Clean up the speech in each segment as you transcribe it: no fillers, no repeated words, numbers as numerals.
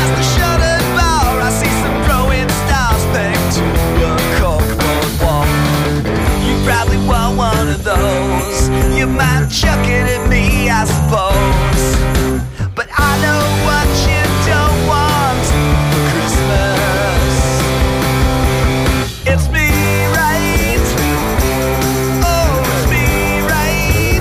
past the shuttered bar, I see some throwing stars pegged to a corkboard wall. You probably want one of those. You might chuck it at me, I suppose. But I know what you don't want for Christmas. It's me, right? Oh, it's me, right?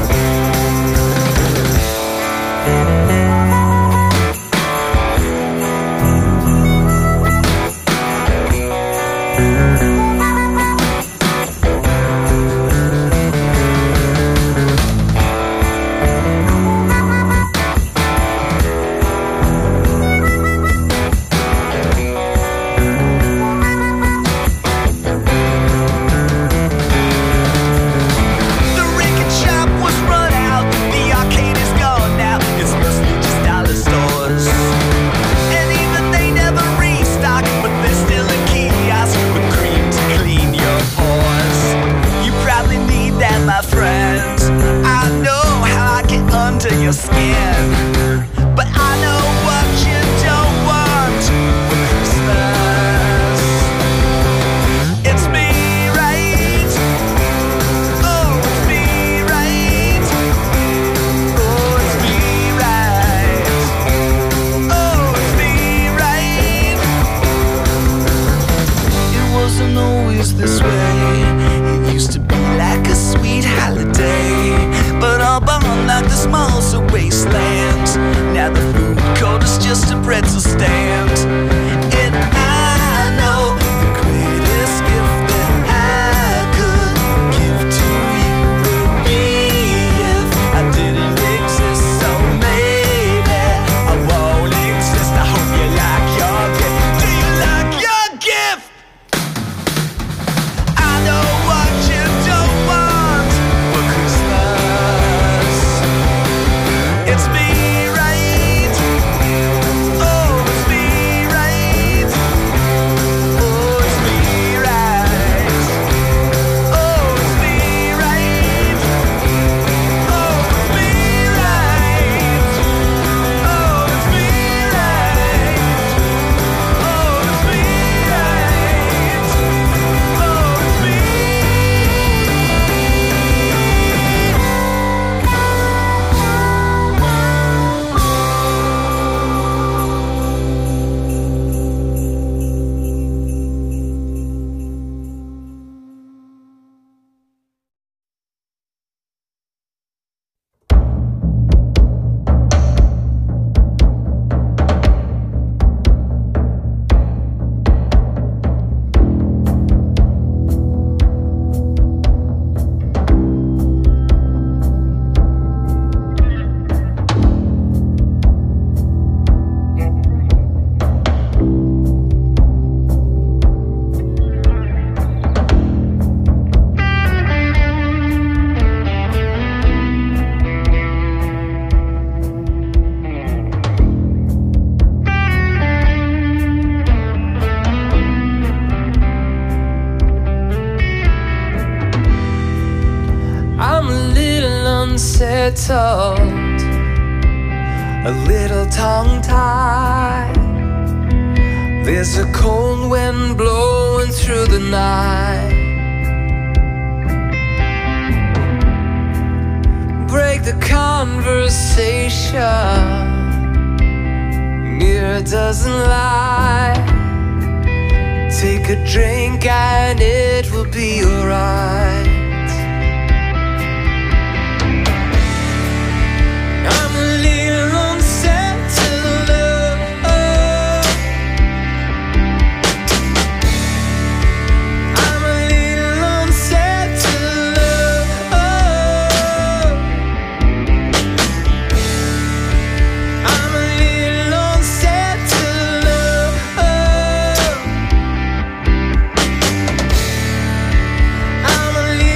Your skin, but I know what you don't want for Christmas. It's me, right? Oh, it's me, right? Oh, it's me, right? Oh, it's me, right? It wasn't always this way. It used to be like a sweet holiday, but all born like the smallest of wastelands. Now the food court is just a pretzel stand. And I know the greatest gift that I could give to you would be if I didn't exist. So maybe I won't exist. I hope you like your gift. Do you like your gift? I know what you don't want for Christmas. It's me, right? Oh, it's me, right? Oh, it's me, right? Oh, it's me, right? Oh, it's me, right? Oh, it's me, right? Oh, it's me, right? Oh, it's me. I'm a little unsettled, a little tongue-tied. There's a cold wind blowing through the night. Break the conversation, mirror doesn't lie. Take a drink and it will be alright. I'm a little unsettled, I'm a little unsettled, I'm a little unsettled, I'm a little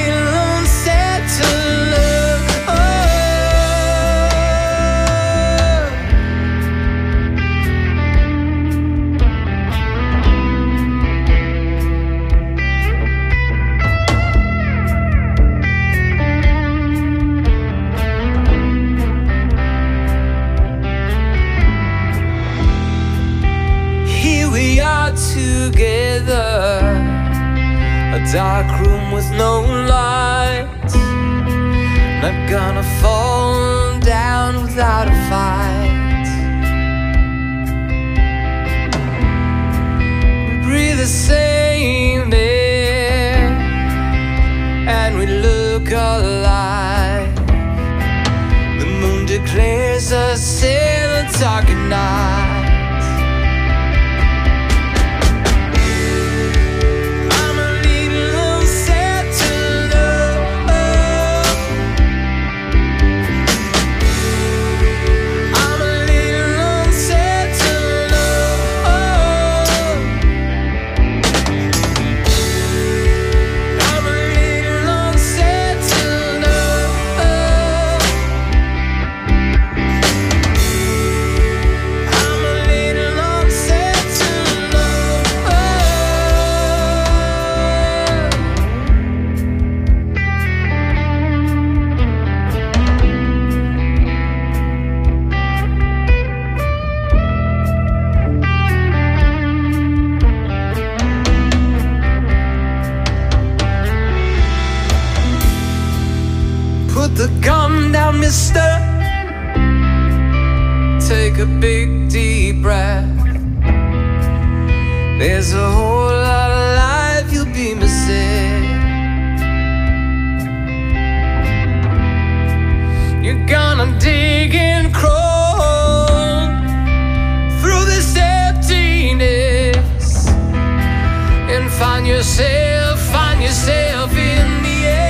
together. A dark room with no light. Not gonna fall down without a fight. We breathe the same air and we look alive. The moon declares us in the dark at night. The gun down, mister. Take a big deep breath. There's a whole lot of life you'll be missing. You're gonna dig and crawl through this emptiness and find yourself in the air.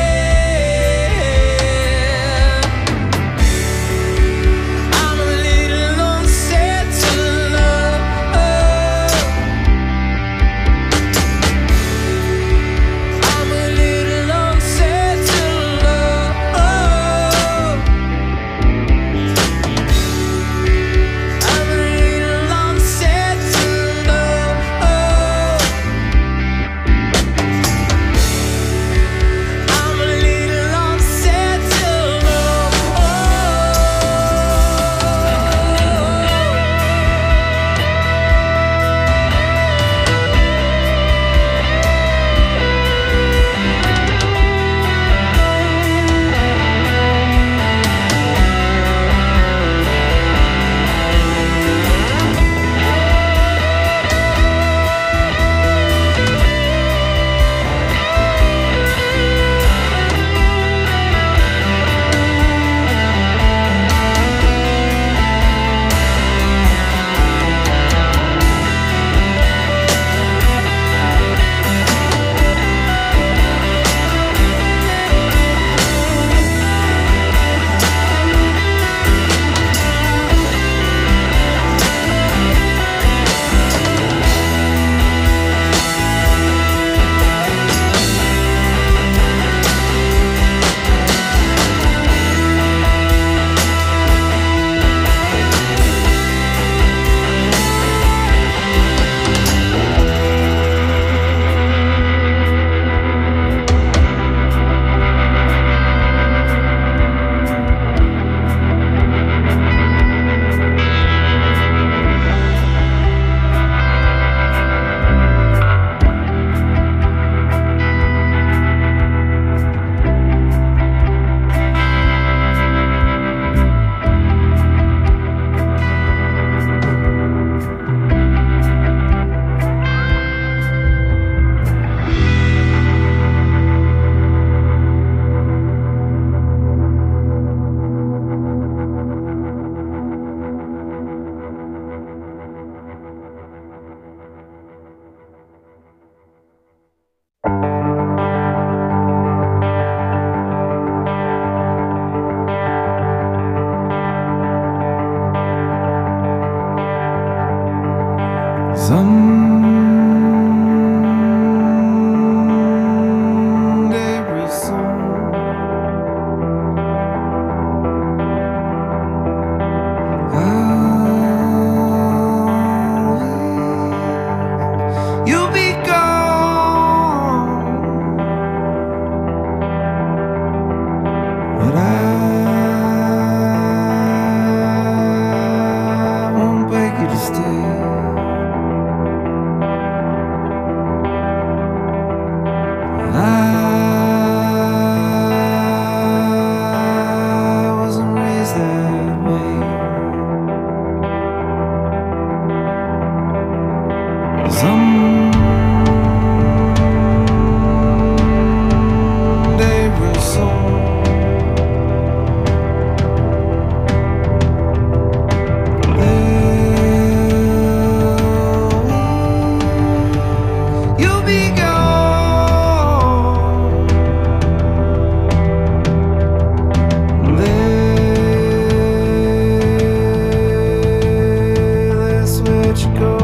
you go.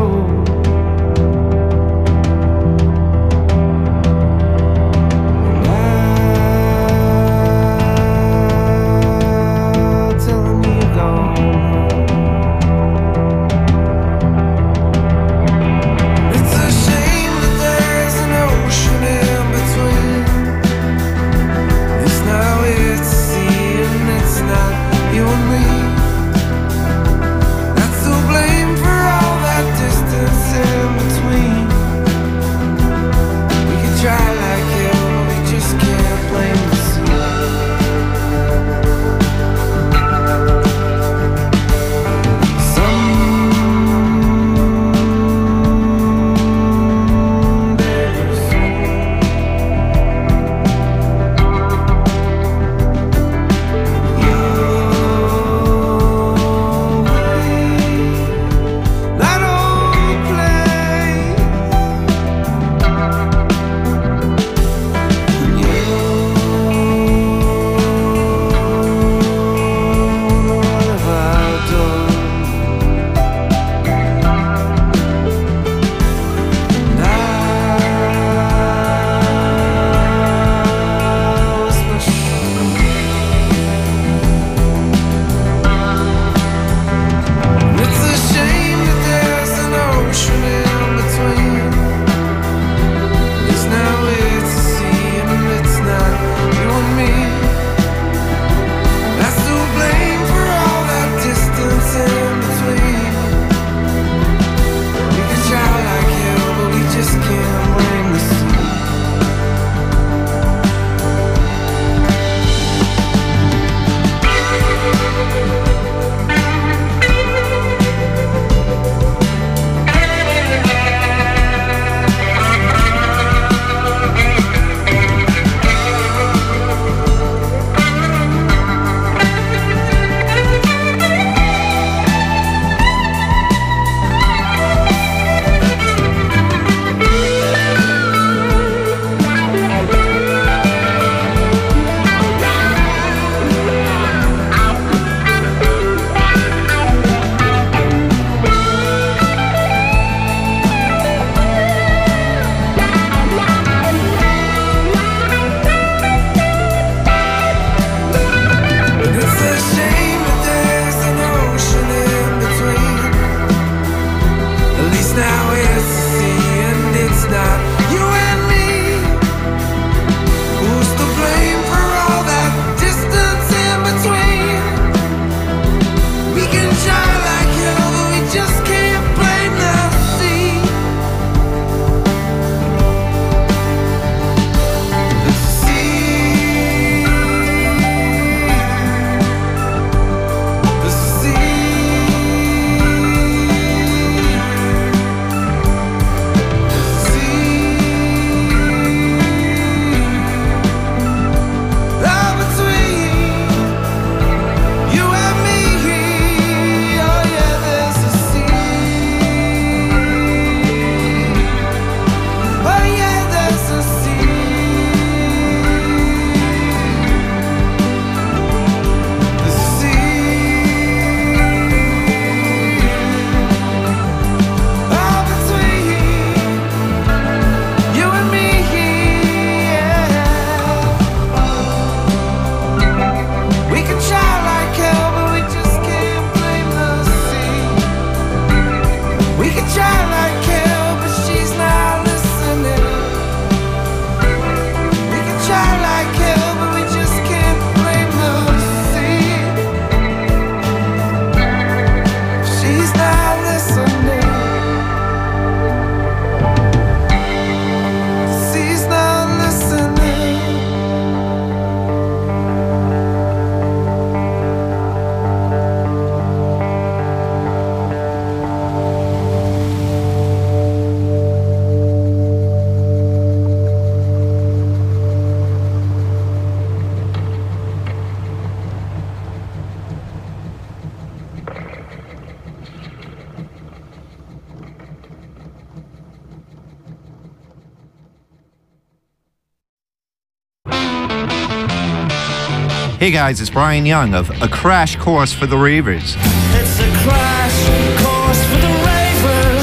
Hey guys, it's Brian Young of A Crash Course for the Ravers. It's a crash course for the ravers.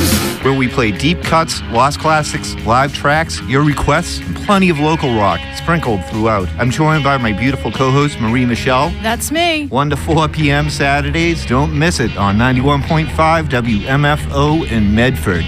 play deep cuts, lost classics, live tracks, your requests, and plenty of local rock sprinkled throughout. I'm joined by my beautiful co-host, Marie Michelle. That's me. 1 to 4 p.m. Saturdays. Don't miss it on 91.5 WMFO in Medford.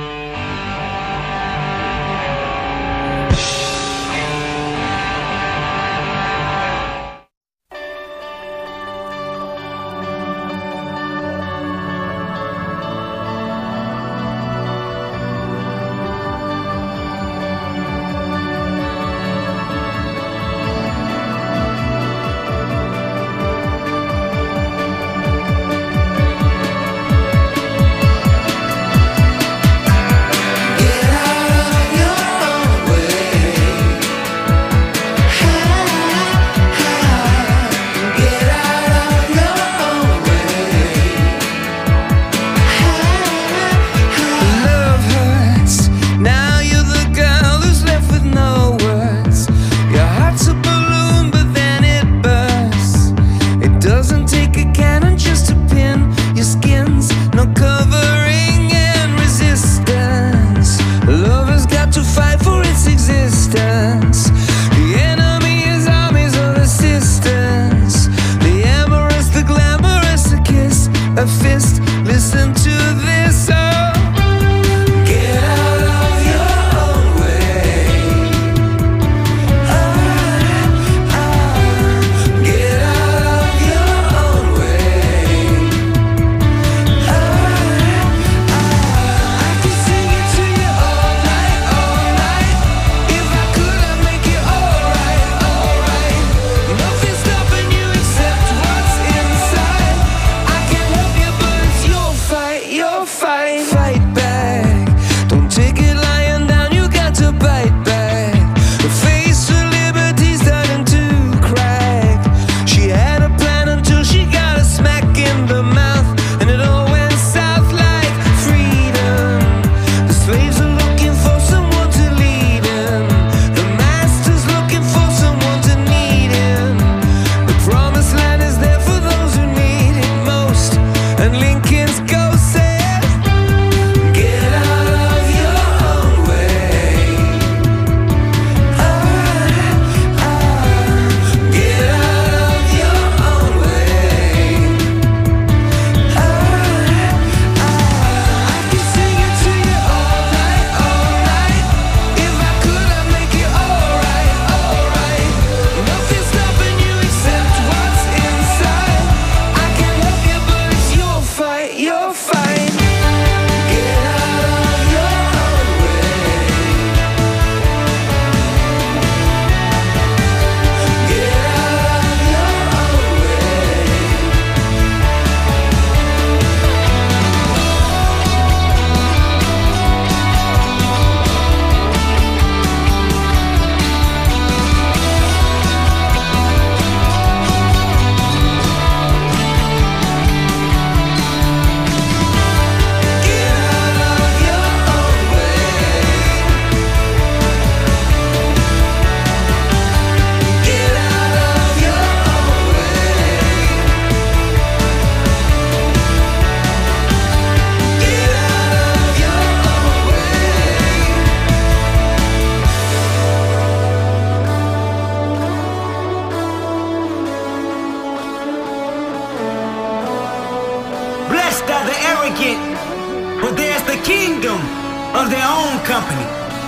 of their own company.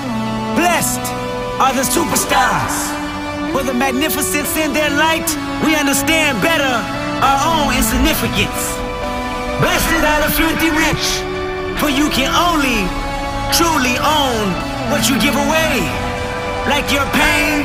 Blessed are the superstars. For the magnificence in their light, we understand better our own insignificance. Blessed are the filthy rich, for you can only truly own what you give away, like your pain.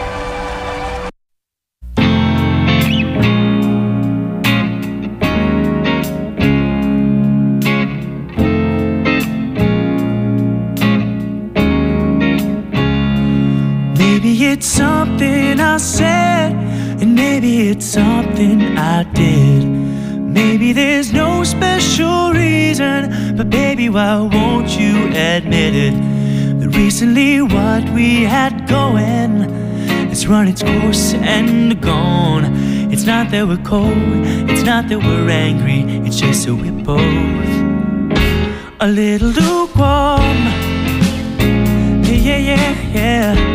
It's something I said, and maybe it's something I did. Maybe there's no special reason, but baby, why won't you admit it? That recently what we had going, it's run its course and gone. It's not that we're cold, it's not that we're angry, it's just that we're both a little lukewarm. Yeah, yeah, yeah, yeah.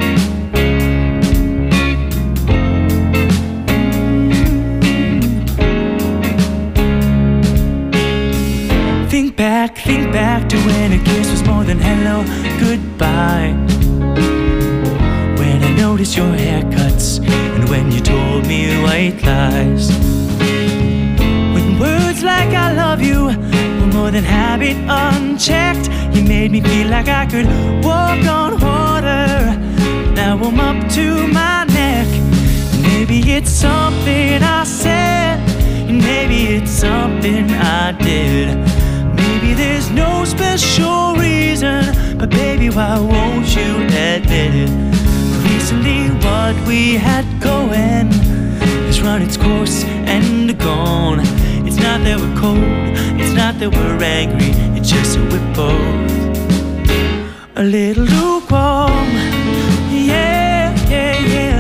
Think back to when a kiss was more than hello, goodbye. When I noticed your haircuts and when you told me white lies. When words like I love you were more than habit unchecked. You made me feel like I could walk on water. Now I'm up to my neck. Maybe it's something I said, and maybe it's something I did. Maybe there's no special reason, but baby, why won't you admit it? Recently what we had going has run its course and gone. It's not that we're cold, it's not that we're angry, it's just that we're both a little lukewarm. Yeah, yeah, yeah.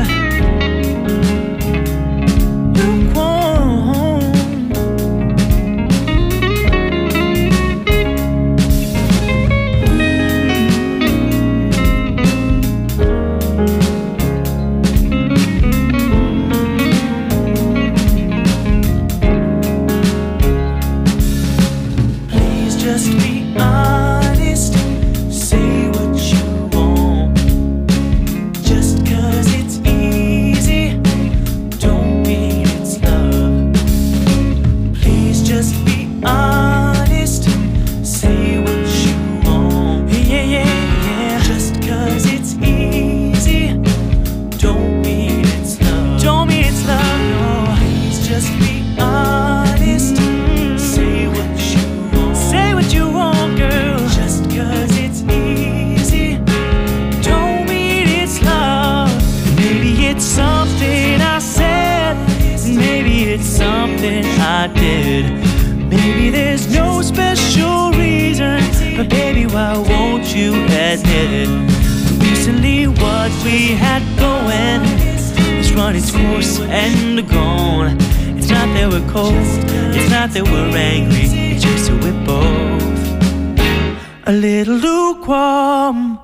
Maybe there's no special reason, but baby, why won't you admit it? Recently what we had going has run its course and gone. It's not that we're cold, it's not that we're angry, it's just that we're both a little lukewarm.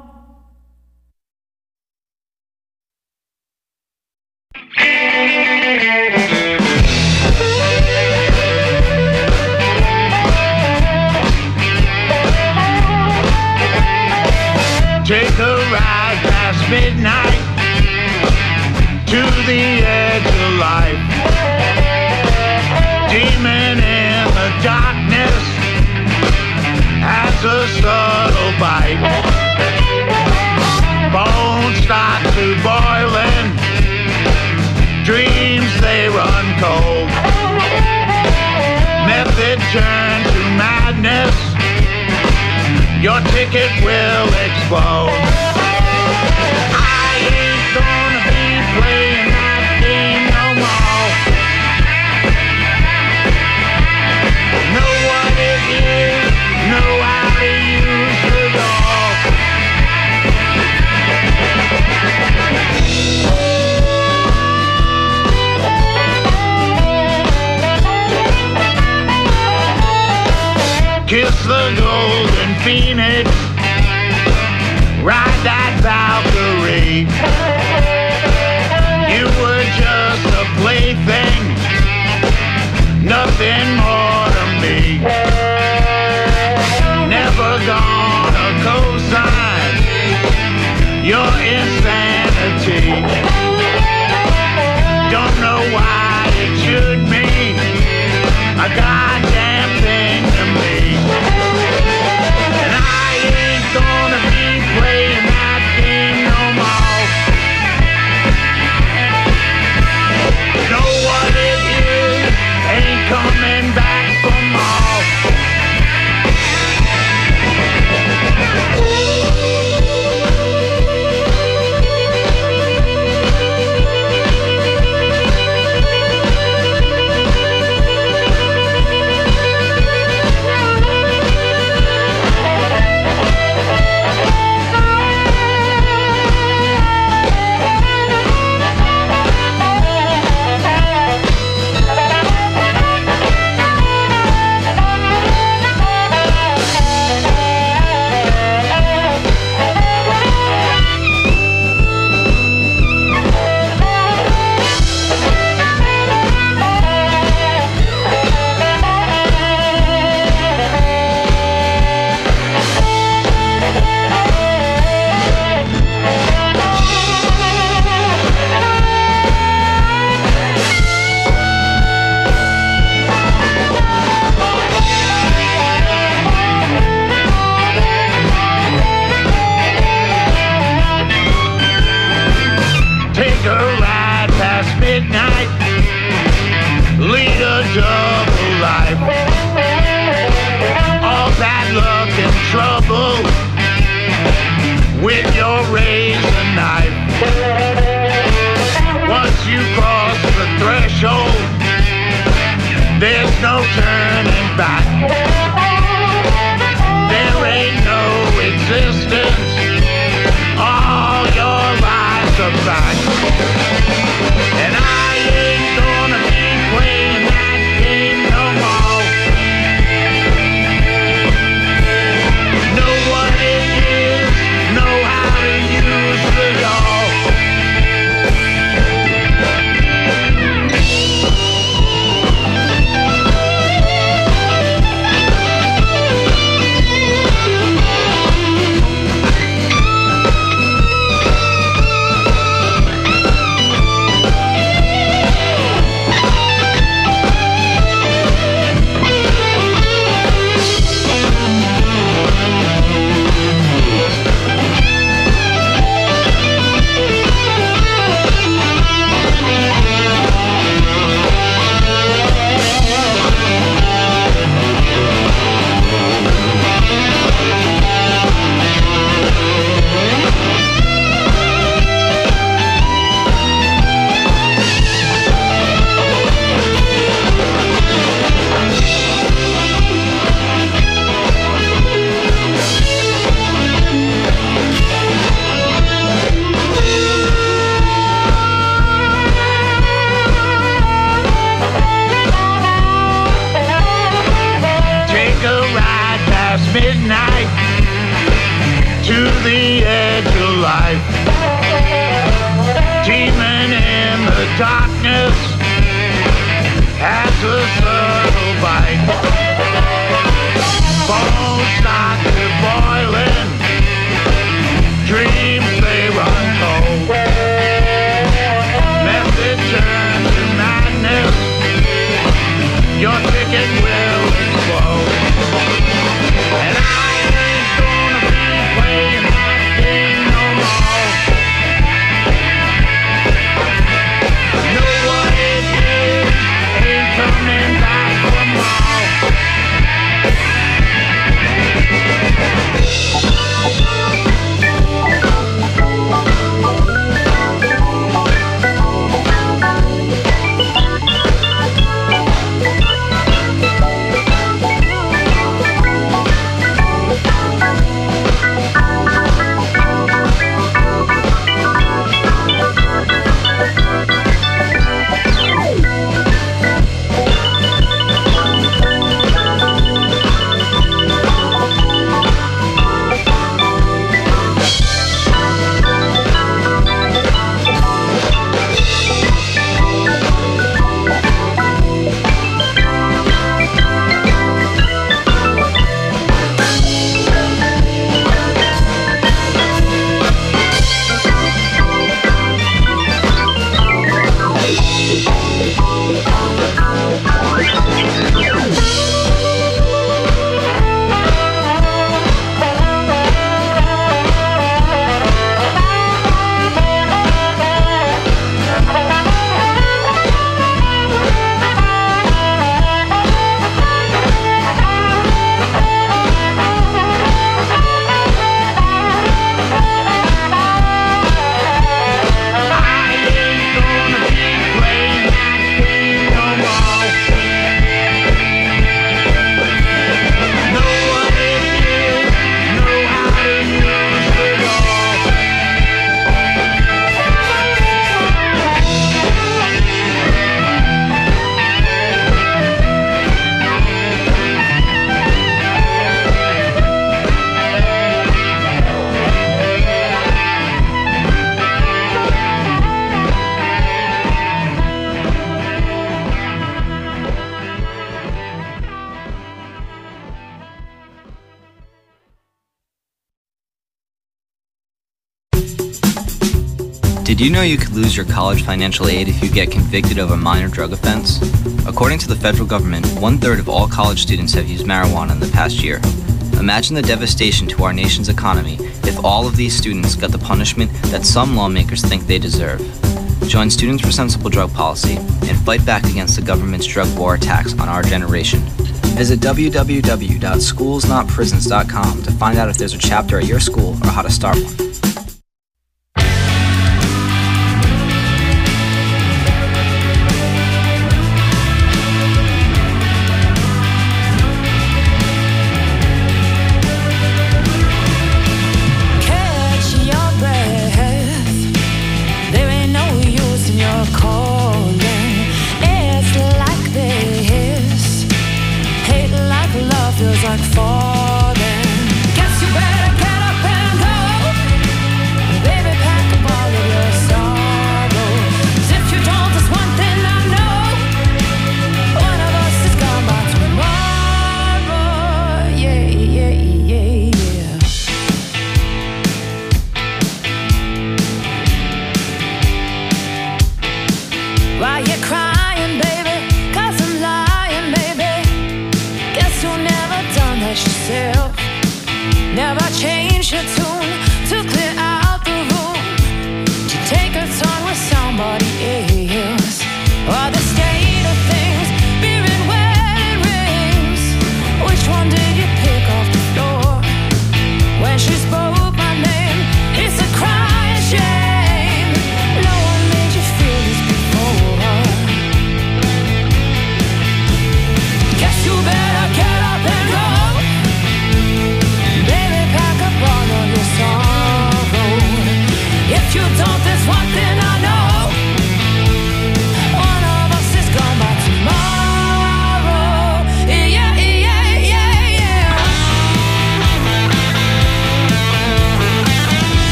Take a ride past midnight to the edge of life. Demon in the darkness has a subtle bite. Bones start to boiling, dreams they run cold. Method turn to madness, your ticket will explode. I ain't gonna be playing that game no more. Know what it is, know how to use it all. Kiss the golden phoenix, ride that Valkyrie. You were just a plaything, nothing more to me. Never gonna co-sign your insanity. Don't know why it should mean a goddamn thing to me. And I ain't gonna be playing that game no more. Know what it is, ain't coming back for more. no turning back. There ain't no existence. All your lies are back. And I ain't gonna be playing that game no more. Know what it is, know how to use it all. Midnight to the edge of life, teeming in the darkness as the circle bite. Bones start to boiling, dreams they run cold. Method turns to madness, your ticket will explode. And I ain't gonna be playing that game no more. Know what it is, ain't coming back for more. Did you know you could lose your college financial aid if you get convicted of a minor drug offense? According to the federal government, 1/3 of all college students have used marijuana in the past year. Imagine the devastation to our nation's economy if all of these students got the punishment that some lawmakers think they deserve. Join Students for Sensible Drug Policy and fight back against the government's drug war attacks on our generation. Visit www.schoolsnotprisons.com to find out if there's a chapter at your school or how to start one. Never change your tune to clear out the room, to take a turn with somebody else. Or the state of things, beer and wedding rings. Which one did you pick off the floor? When she spoke my name, it's a crying shame. No one made you feel this before. Guess you better get up and go. Baby,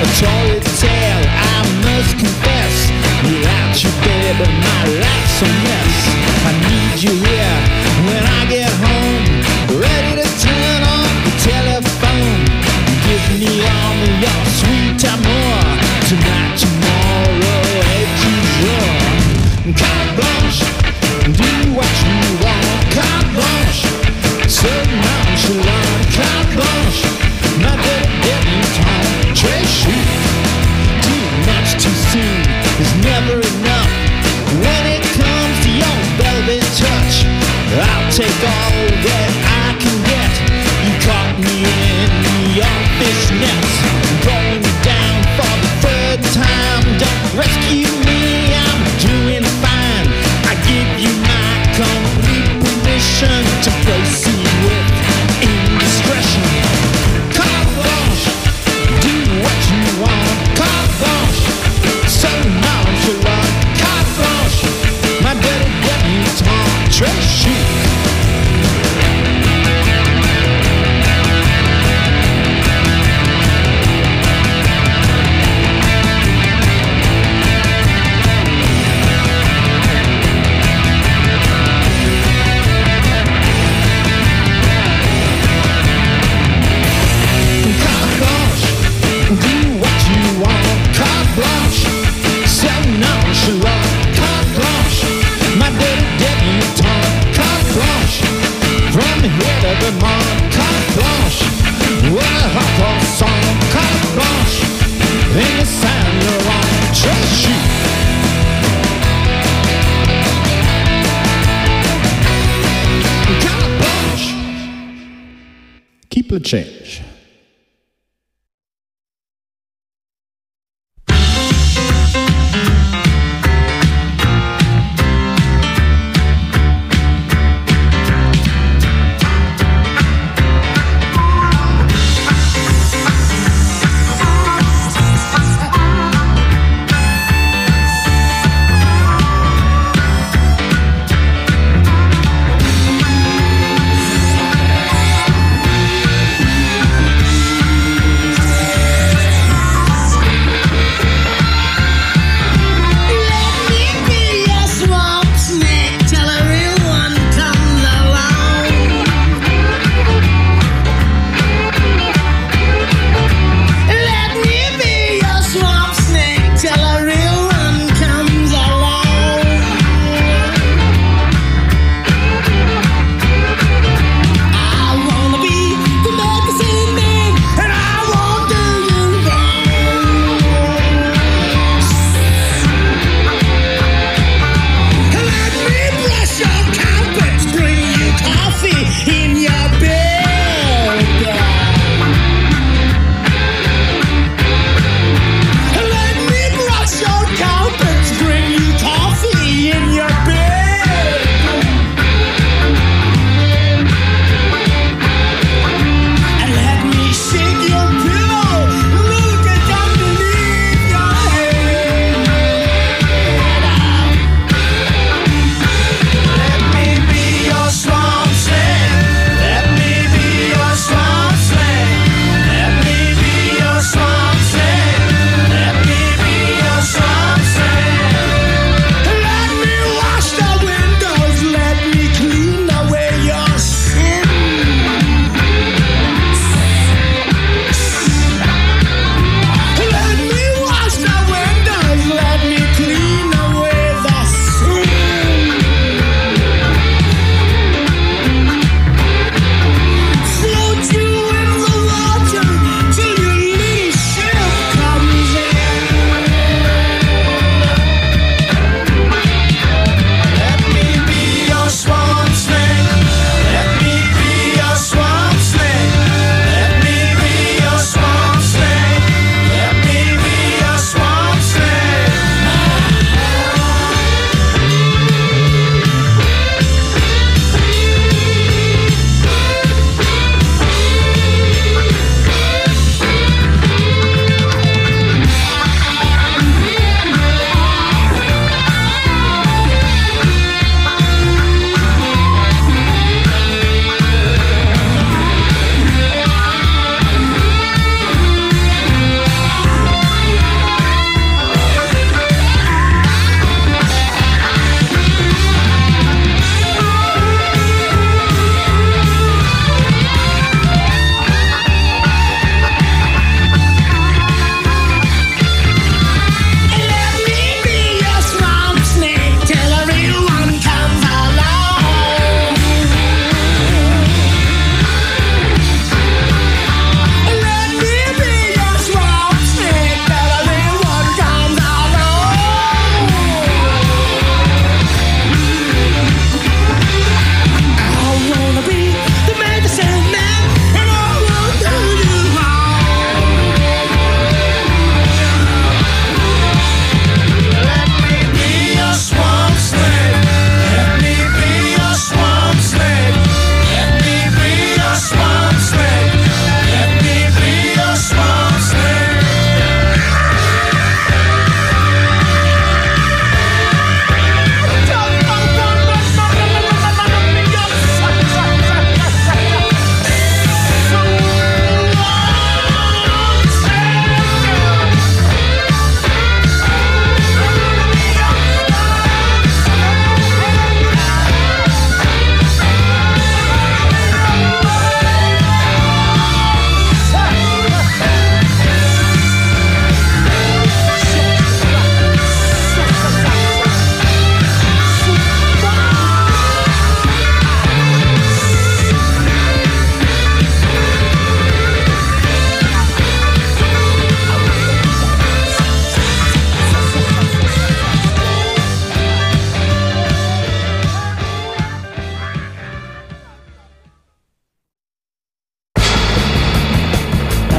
a story to tell. I must confess, without you, baby, my life's a mess. I need you here when I get home, ready to turn on the telephone. Give me all of your sweet amour, tonight, tomorrow, et toujours. Carte blanche, do what you want. Carte blanche, so nonchalant. Carte blanche, my baby debutante. Très chic, too much too soon is never enough. When it comes to your velvet touch, I'll take all that I can get. You caught me in your fishnets, going down for the third time. Don't rescue me, I'm doing fine. I give you my complete permission to proceed with indiscretion. Carte blanche, do what you want. Carte blanche, so nonchalant. Carte blanche, my dirty debutante. Très chic. Keep the change.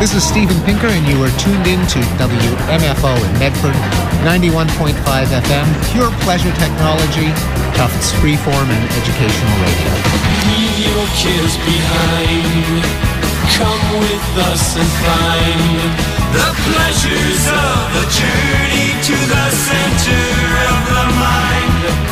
This is Steven Pinker, and you are tuned in to WMFO in Medford, 91.5 FM, pure pleasure technology, Tufts freeform and educational radio. Leave your cares behind. Come with us and find the pleasures of the journey to the center of the mind.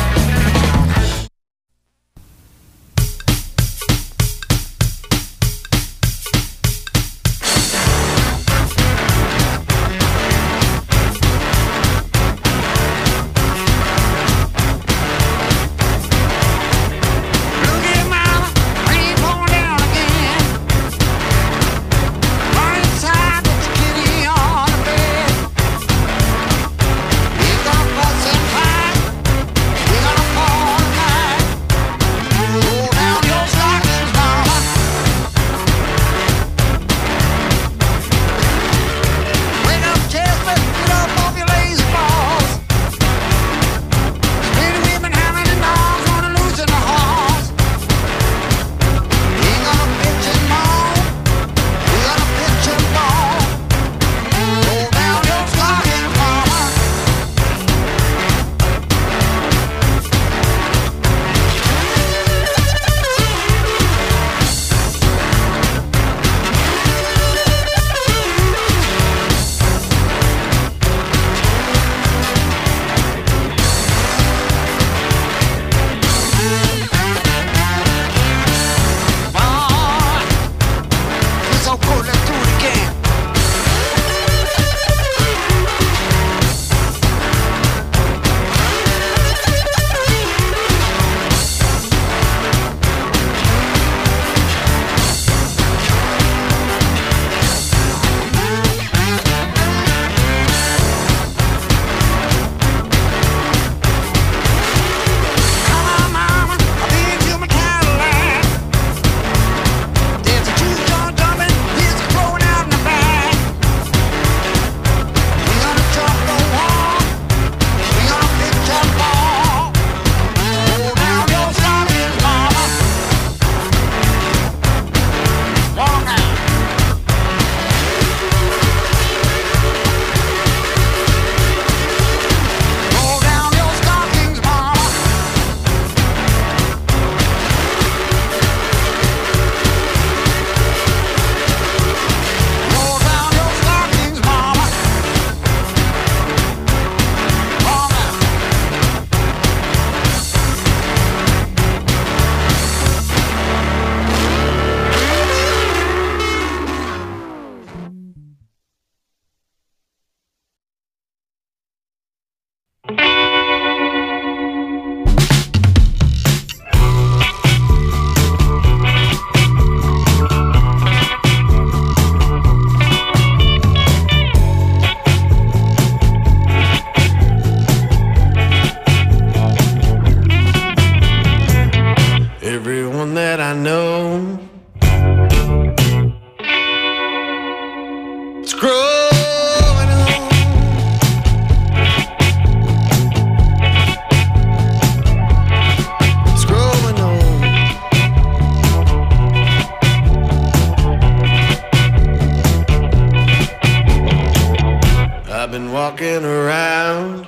Walking around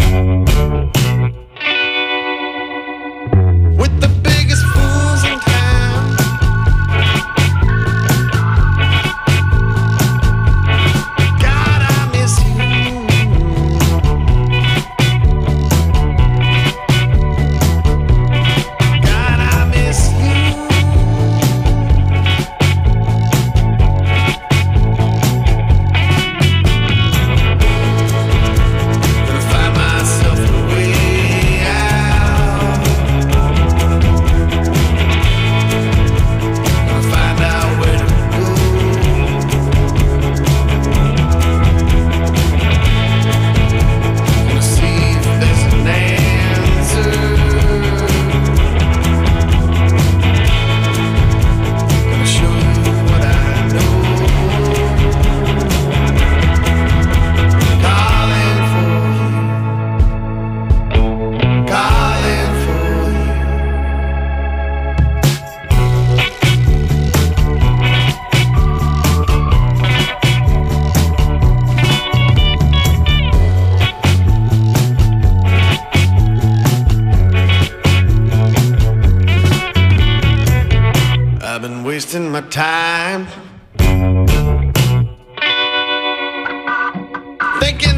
with the biggest fools in town. God, I miss you. God, I miss you. Gonna find summertime. Thinking